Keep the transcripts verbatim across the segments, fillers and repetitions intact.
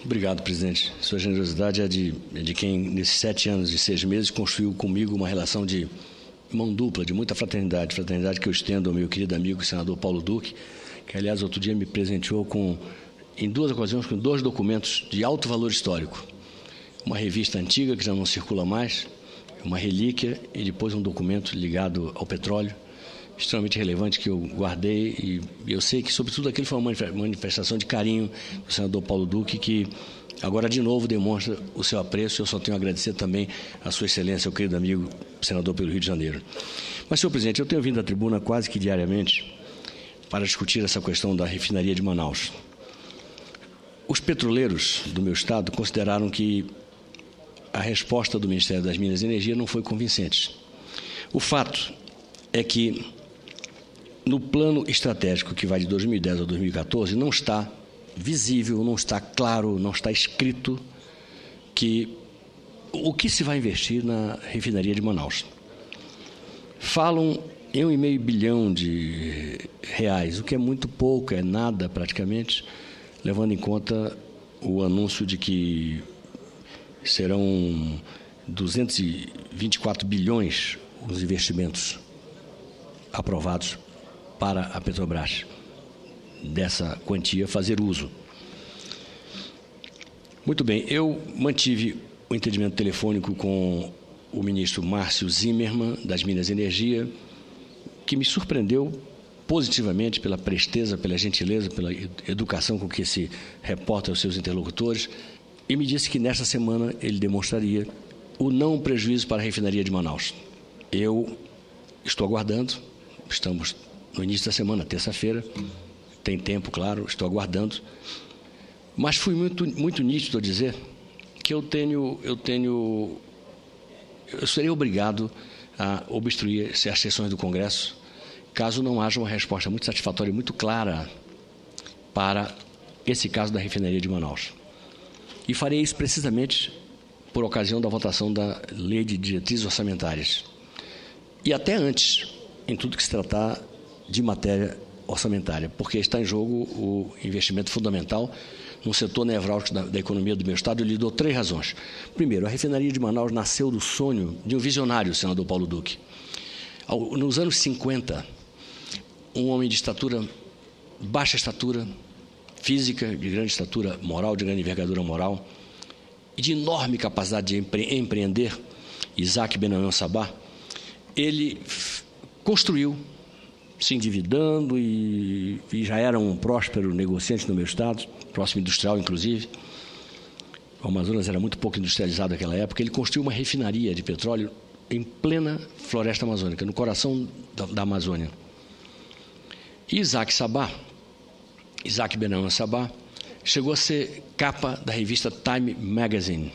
Obrigado, presidente. Sua generosidade é de, é de quem, nesses sete anos e seis meses, construiu comigo uma relação de mão dupla, de muita fraternidade. Fraternidade que eu estendo ao meu querido amigo, o senador Paulo Duque, que, aliás, outro dia me presenteou com, em duas ocasiões, com dois documentos de alto valor histórico. Uma revista antiga, que já não circula mais, uma relíquia, e depois um documento ligado ao petróleo, extremamente relevante, que eu guardei, e eu sei que, sobretudo, aquilo foi uma manifestação de carinho do senador Paulo Duque, que agora, de novo, demonstra o seu apreço. Eu só tenho a agradecer também a sua excelência, ao querido amigo senador pelo Rio de Janeiro. Mas, senhor presidente, eu tenho vindo à tribuna quase que diariamente para discutir essa questão da refinaria de Manaus. Os petroleiros do meu estado consideraram que a resposta do Ministério das Minas e Energia não foi convincente. O fato é que, no plano estratégico que vai de dois mil e dez a dois mil e quatorze, não está visível, não está claro, não está escrito que o que se vai investir na refinaria de Manaus. Falam em um e meio bilhão de reais, o que é muito pouco, é nada praticamente, levando em conta o anúncio de que serão duzentos e vinte e quatro bilhões os investimentos aprovados para a Petrobras, dessa quantia, fazer uso. Muito bem, eu mantive o entendimento telefônico com o ministro Márcio Zimmermann, das Minas e Energia, que me surpreendeu positivamente pela presteza, pela gentileza, pela educação com que se reporta aos seus interlocutores, e me disse que nesta semana ele demonstraria o não prejuízo para a refinaria de Manaus. Eu estou aguardando, estamos no início da semana, terça-feira, tem tempo, claro, estou aguardando, mas fui muito, muito nítido a dizer que eu tenho, eu tenho, eu serei obrigado a obstruir as sessões do Congresso, caso não haja uma resposta muito satisfatória e muito clara para esse caso da refinaria de Manaus. E farei isso precisamente por ocasião da votação da Lei de Diretrizes Orçamentárias. E até antes, em tudo que se tratar de matéria orçamentária, porque está em jogo o investimento fundamental no setor nevrálgico da, da economia do meu estado. Eu lhe dou três razões. Primeiro, a refinaria de Manaus nasceu do sonho de um visionário, o senador Paulo Duque. Ao, nos anos cinquenta, um homem de estatura, baixa estatura física, de grande estatura moral, de grande envergadura moral, e de enorme capacidade de empre empreender, Isaac Benayan Sabah, ele construiu, se endividando, e, e já era um próspero negociante no meu estado, próximo industrial, inclusive. O Amazonas era muito pouco industrializado naquela época. Ele construiu uma refinaria de petróleo em plena floresta amazônica, no coração da, da Amazônia. E Isaac Sabah, Isaac Benayan Sabah, chegou a ser capa da revista Time Magazine,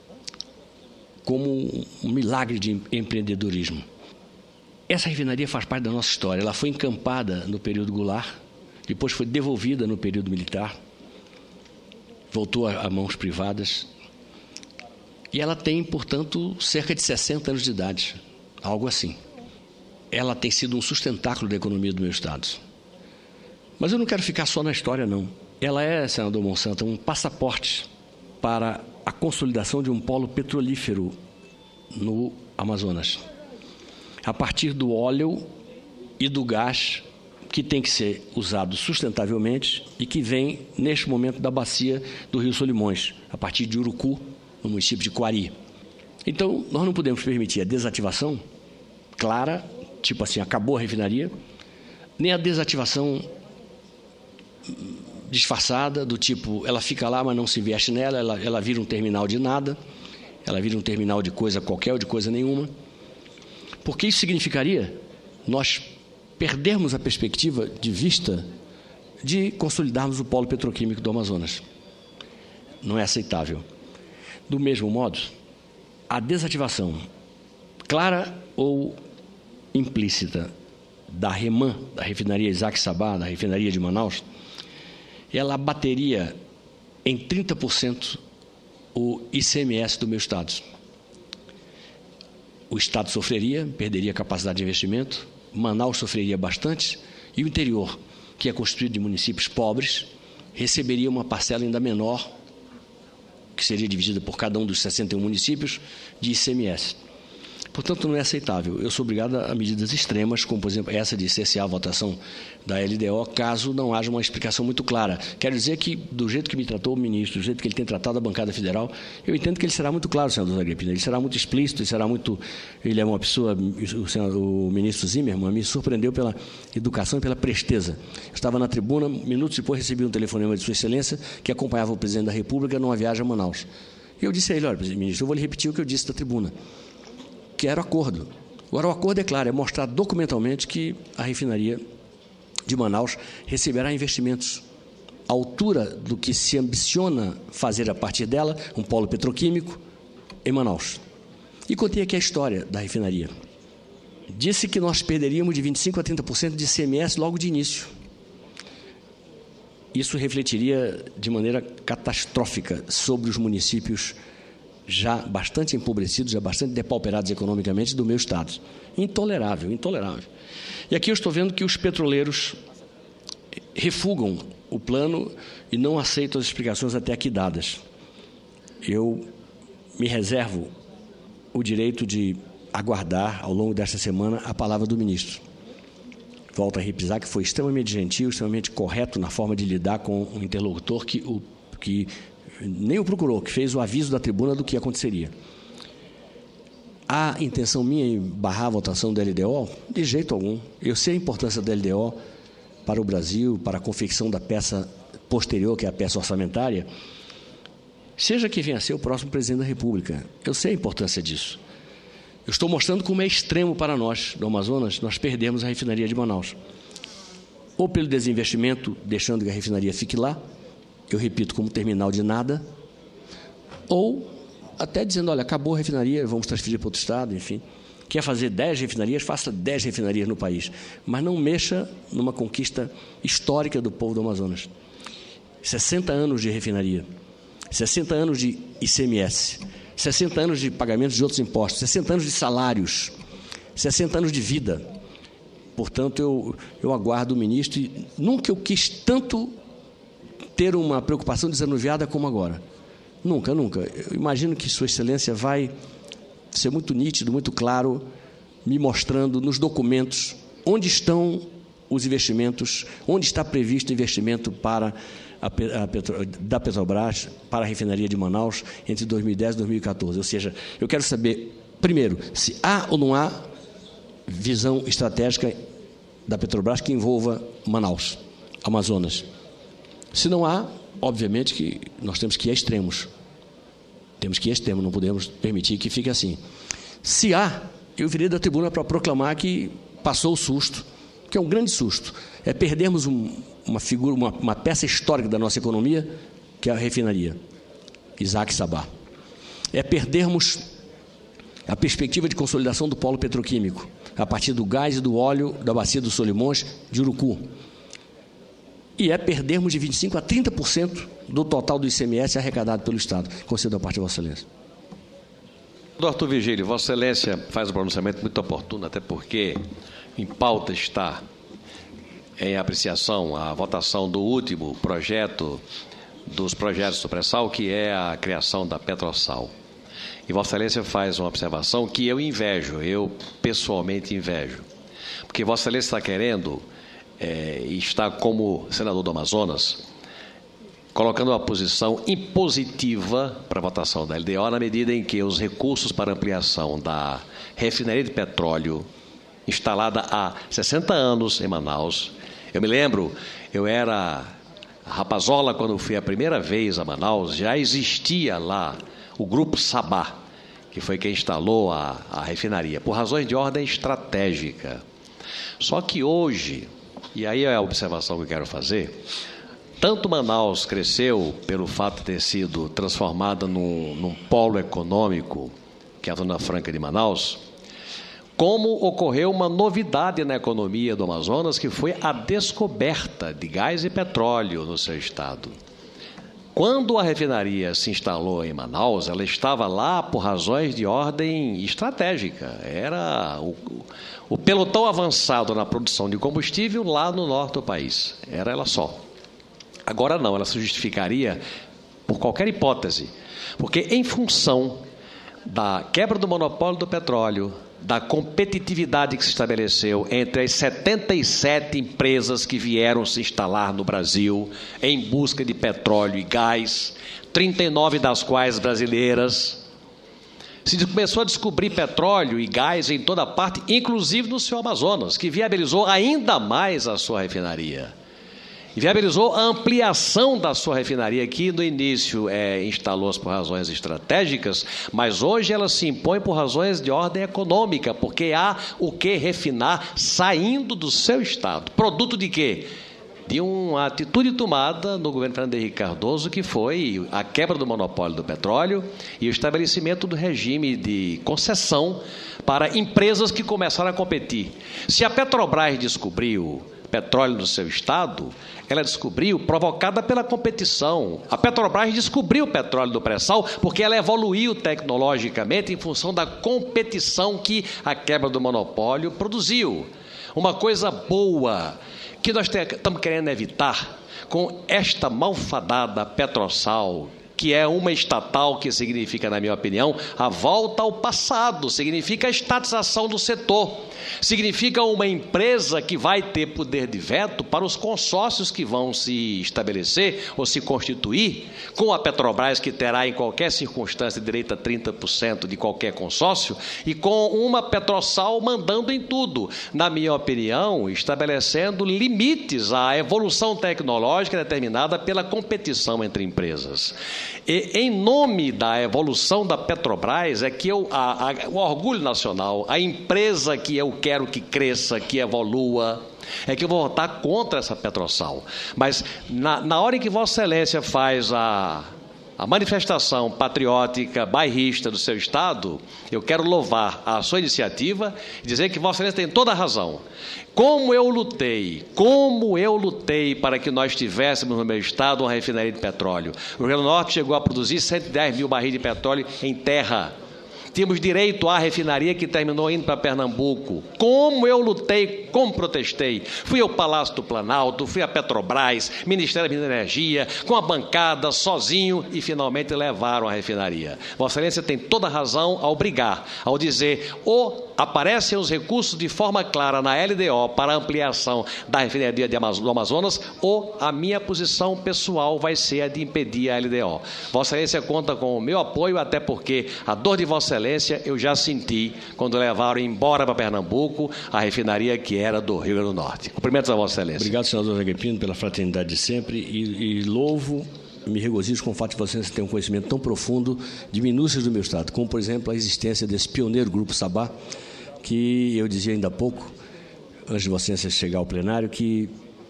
como um milagre de empreendedorismo. Essa refinaria faz parte da nossa história. Ela foi encampada no período Goulart, depois foi devolvida no período militar, voltou a, a mãos privadas, e ela tem, portanto, cerca de sessenta anos de idade, algo assim. Ela tem sido um sustentáculo da economia do meu estado. Mas eu não quero ficar só na história, não. Ela é, senador Monsanto, um passaporte para a consolidação de um polo petrolífero no Amazonas, a partir do óleo e do gás que tem que ser usado sustentavelmente e que vem, neste momento, da bacia do Rio Solimões, a partir de Urucu, no município de Coari. Então, nós não podemos permitir a desativação clara, tipo assim, acabou a refinaria, nem a desativação disfarçada, do tipo, ela fica lá, mas não se investe nela, ela, ela vira um terminal de nada, ela vira um terminal de coisa qualquer ou de coisa nenhuma, porque isso significaria nós perdermos a perspectiva de vista de consolidarmos o polo petroquímico do Amazonas. Não é aceitável. Do mesmo modo, a desativação clara ou implícita da REMAN, da refinaria Isaac Sabah, da refinaria de Manaus, ela abateria em trinta por cento o I C M S do meu estado. O estado sofreria, perderia capacidade de investimento, Manaus sofreria bastante, e o interior, que é constituído de municípios pobres, receberia uma parcela ainda menor que seria dividida por cada um dos sessenta e um municípios, de I C M S. Portanto, não é aceitável. Eu sou obrigado a medidas extremas, como, por exemplo, essa de cessar a votação da L D O, caso não haja uma explicação muito clara. Quero dizer que, do jeito que me tratou o ministro, do jeito que ele tem tratado a bancada federal, eu entendo que ele será muito claro, senador Agripino. Ele será muito explícito, ele será muito... Ele é uma pessoa... O, senador, o ministro Zimmermann me surpreendeu pela educação e pela presteza. Eu estava na tribuna, minutos depois recebi um telefonema de Sua Excelência, que acompanhava o presidente da República numa viagem a Manaus. E eu disse a ele, olha, ministro, eu vou lhe repetir o que eu disse da tribuna, que era o acordo. Agora, o acordo é claro, é mostrar documentalmente que a refinaria de Manaus receberá investimentos à altura do que se ambiciona fazer a partir dela, um polo petroquímico em Manaus. E contei aqui a história da refinaria. Disse que nós perderíamos de vinte e cinco por cento a trinta por cento de I C M S logo de início. Isso refletiria de maneira catastrófica sobre os municípios já bastante empobrecidos, já bastante depauperados economicamente do meu estado. Intolerável, intolerável. E aqui eu estou vendo que os petroleiros refugam o plano e não aceitam as explicações até aqui dadas. Eu me reservo o direito de aguardar, ao longo desta semana, a palavra do ministro. Volto a repisar que foi extremamente gentil, extremamente correto na forma de lidar com um interlocutor que o que nem o procurou, que fez o aviso da tribuna do que aconteceria. Há intenção minha em barrar a votação da L D O? De jeito algum. Eu sei a importância da L D O para o Brasil, para a confecção da peça posterior, que é a peça orçamentária, seja quem venha a ser o próximo presidente da República. Eu sei a importância disso. Eu estou mostrando como é extremo para nós, do Amazonas, nós perdemos a refinaria de Manaus. Ou pelo desinvestimento, deixando que a refinaria fique lá, eu repito, como terminal de nada, ou até dizendo, olha, acabou a refinaria, vamos transferir para outro estado, enfim. Quer fazer dez refinarias, faça dez refinarias no país, mas não mexa numa conquista histórica do povo do Amazonas. sessenta anos de refinaria, sessenta anos de I C M S, sessenta anos de pagamentos de outros impostos, sessenta anos de salários, sessenta anos de vida. Portanto, eu, eu aguardo o ministro e nunca eu quis tanto ter uma preocupação desanuviada como agora. Nunca, nunca. Eu imagino que Sua Excelência vai ser muito nítido, muito claro, me mostrando nos documentos onde estão os investimentos, onde está previsto investimento para a, a Petro, da Petrobras para a refinaria de Manaus entre dois mil e dez e dois mil e quatorze. Ou seja, eu quero saber, primeiro, se há ou não há visão estratégica da Petrobras que envolva Manaus, Amazonas. Se não há, obviamente que nós temos que ir a extremos. Temos que ir a extremos, não podemos permitir que fique assim. Se há, eu virei da tribuna para proclamar que passou o susto, que é um grande susto. É perdermos um, uma figura, uma, uma peça histórica da nossa economia, que é a refinaria, Isaac Sabá. É perdermos a perspectiva de consolidação do polo petroquímico, a partir do gás e do óleo da bacia dos Solimões de Urucu. E é perdermos de vinte e cinco por cento a trinta por cento do total do I C M S arrecadado pelo Estado. Concedo a parte de Vossa Excelência. Doutor Arthur Virgílio, Vossa Excelência faz um pronunciamento muito oportuno, até porque em pauta está em apreciação a votação do último projeto dos projetos do pré-sal, que é a criação da Petrosal. E Vossa Excelência faz uma observação que eu invejo, eu pessoalmente invejo. Porque Vossa Excelência está querendo, é, e está como senador do Amazonas, colocando uma posição impositiva para a votação da L D O, na medida em que os recursos para ampliação da refinaria de petróleo, instalada há sessenta anos em Manaus. Eu me lembro, eu era rapazola quando fui a primeira vez a Manaus, já existia lá o Grupo Sabá, que foi quem instalou a, a refinaria, por razões de ordem estratégica. Só que hoje, e aí é a observação que eu quero fazer, tanto Manaus cresceu pelo fato de ter sido transformada num, num polo econômico, que é a Zona Franca de Manaus, como ocorreu uma novidade na economia do Amazonas, que foi a descoberta de gás e petróleo no seu estado. Quando a refinaria se instalou em Manaus, ela estava lá por razões de ordem estratégica. Era o, o pelotão avançado na produção de combustível lá no norte do país. Era ela só. Agora não, ela se justificaria por qualquer hipótese, porque em função da quebra do monopólio do petróleo, da competitividade que se estabeleceu entre as setenta e sete empresas que vieram se instalar no Brasil em busca de petróleo e gás, trinta e nove das quais brasileiras, se começou a descobrir petróleo e gás em toda parte, inclusive no seu Amazonas, que viabilizou ainda mais a sua refinaria. E viabilizou a ampliação da sua refinaria, que no início é, instalou-se por razões estratégicas, mas hoje ela se impõe por razões de ordem econômica, porque há o que refinar saindo do seu estado. Produto de quê? De uma atitude tomada no governo Fernando Henrique Cardoso, que foi a quebra do monopólio do petróleo e o estabelecimento do regime de concessão para empresas que começaram a competir. Se a Petrobras descobriu petróleo no seu estado, ela descobriu provocada pela competição. A Petrobras descobriu o petróleo do pré-sal porque ela evoluiu tecnologicamente em função da competição que a quebra do monopólio produziu. Uma coisa boa que nós estamos querendo evitar com esta malfadada Petrosal, que é uma estatal que significa, na minha opinião, a volta ao passado, significa a estatização do setor, significa uma empresa que vai ter poder de veto para os consórcios que vão se estabelecer ou se constituir, com a Petrobras, que terá em qualquer circunstância direito a trinta por cento de qualquer consórcio, e com uma Petrosal mandando em tudo, na minha opinião, estabelecendo limites à evolução tecnológica determinada pela competição entre empresas. E, em nome da evolução da Petrobras, é que eu, a, a, o orgulho nacional, a empresa que eu quero que cresça, que evolua, é que eu vou votar contra essa Petrosal. Mas na, na hora em que Vossa Excelência faz a, a manifestação patriótica, bairrista do seu Estado, eu quero louvar a sua iniciativa e dizer que Vossa Excelência tem toda a razão. Como eu lutei, como eu lutei para que nós tivéssemos no meu estado uma refinaria de petróleo. O Rio Grande do Norte chegou a produzir cento e dez mil barris de petróleo em terra. Tínhamos direito à refinaria que terminou indo para Pernambuco. Como eu lutei, como protestei. Fui ao Palácio do Planalto, fui à Petrobras, Ministério da Energia, com a bancada, sozinho, e finalmente levaram a refinaria. Vossa Excelência tem toda a razão ao brigar, ao dizer, ou aparecem os recursos de forma clara na L D O para a ampliação da refinaria do Amazonas, ou a minha posição pessoal vai ser a de impedir a L D O. Vossa Excelência conta com o meu apoio, até porque a dor de Vossa Excelência eu já senti quando levaram embora para Pernambuco a refinaria que era do Rio Grande do Norte. Cumprimentos a Vossa Excelência. Obrigado, senador Agripino, pela fraternidade de sempre e, e louvo, me regozijo com o fato de Vossa Excelência ter um conhecimento tão profundo de minúcias do meu Estado, como, por exemplo, a existência desse pioneiro Grupo Sabá, que eu dizia ainda há pouco, antes de Vossa Excelência chegar ao plenário, que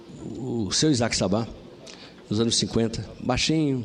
o seu Isaac Sabá, nos anos cinquenta, baixinho,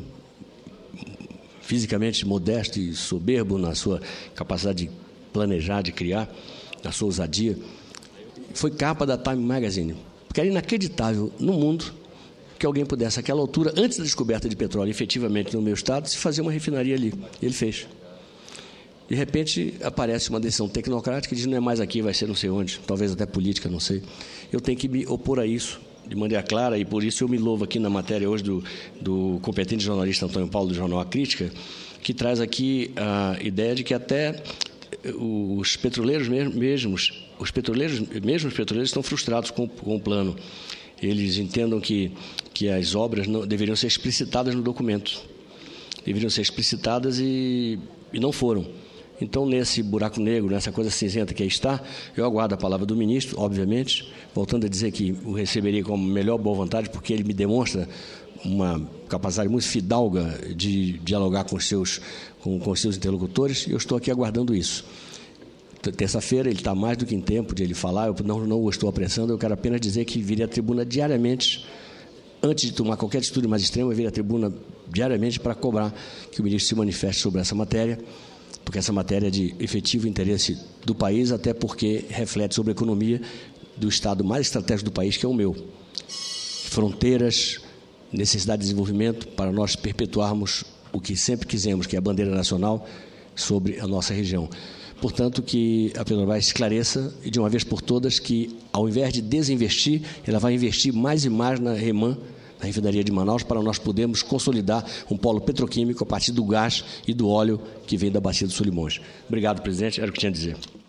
fisicamente modesto e soberbo na sua capacidade de planejar, de criar, na sua ousadia, foi capa da Time Magazine, porque era inacreditável no mundo que alguém pudesse, àquela altura, antes da descoberta de petróleo, efetivamente no meu estado, se fazer uma refinaria ali. Ele fez. De repente, aparece uma decisão tecnocrática e diz, não é mais aqui, vai ser não sei onde, talvez até política, não sei. Eu tenho que me opor a isso de maneira clara, e por isso eu me louvo aqui na matéria hoje do, do competente jornalista Antônio Paulo, do jornal A Crítica, que traz aqui a ideia de que até os petroleiros mesmos, os petroleiros, mesmo os petroleiros estão frustrados com, com o plano. Eles entendam que, que as obras não, deveriam ser explicitadas no documento. Deveriam ser explicitadas e, e não foram. Então, nesse buraco negro, nessa coisa cinzenta que aí está, eu aguardo a palavra do ministro, obviamente, voltando a dizer que o receberia com a melhor boa vontade, porque ele me demonstra uma capacidade muito fidalga de dialogar com os seus, com, com os seus interlocutores, e eu estou aqui aguardando isso. Terça-feira, ele está mais do que em tempo de ele falar, eu não, não o estou apressando, eu quero apenas dizer que viria à tribuna diariamente, antes de tomar qualquer atitude mais extrema, eu viria à tribuna diariamente para cobrar que o ministro se manifeste sobre essa matéria, porque essa matéria é de efetivo interesse do país, até porque reflete sobre a economia do estado mais estratégico do país, que é o meu. Fronteiras, necessidade de desenvolvimento para nós perpetuarmos o que sempre quisemos, que é a bandeira nacional sobre a nossa região. Portanto, que a Petrobras esclareça, e de uma vez por todas, que ao invés de desinvestir, ela vai investir mais e mais na REMAN, na refinaria de Manaus, para nós podermos consolidar um polo petroquímico a partir do gás e do óleo que vem da bacia do Solimões. Obrigado, presidente. Era o que tinha a dizer.